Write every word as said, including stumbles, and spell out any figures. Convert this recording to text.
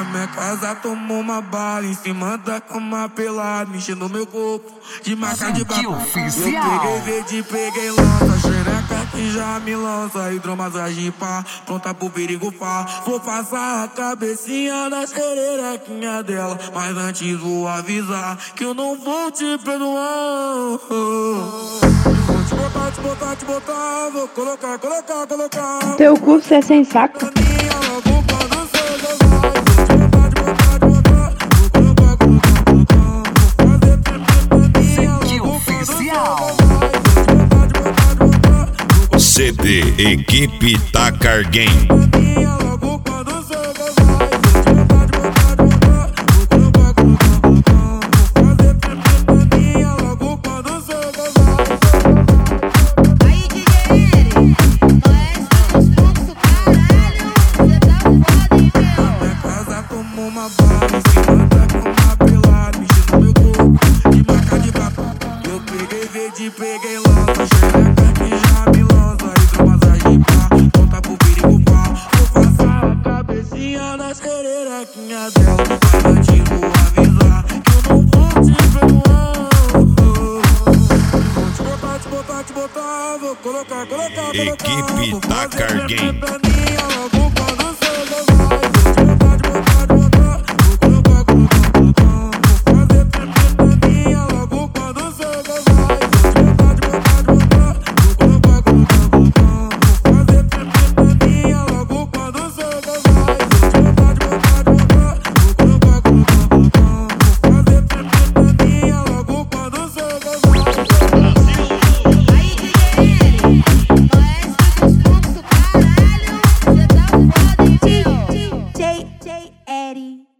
minha casa tomou uma bala, em cima da cama pelado, mexendo meu corpo de marca de bala. Eu peguei verde, peguei lança, xereca que já me lança, hidromassagem pá, pronta pro perigo pá. Vou passar a cabecinha na xerequinha dela, mas antes vou avisar que eu não vou te perdoar. Vou te botar, te botar, te botar, vou colocar, colocar, colocar. Teu curso é sem saco. C D Equipe Tacar Game. Peguei lança, xereca que já me lança, hidromassagem pá, pronta pro perigo pá. Vou passar a cabecinha na xerequinha dela, mas antes vou avisar que eu não vou te perdoar. Vou te botar, te botar, te botar, vou colocar, colocar, colocar. Equipe Tacar Game. Eddie.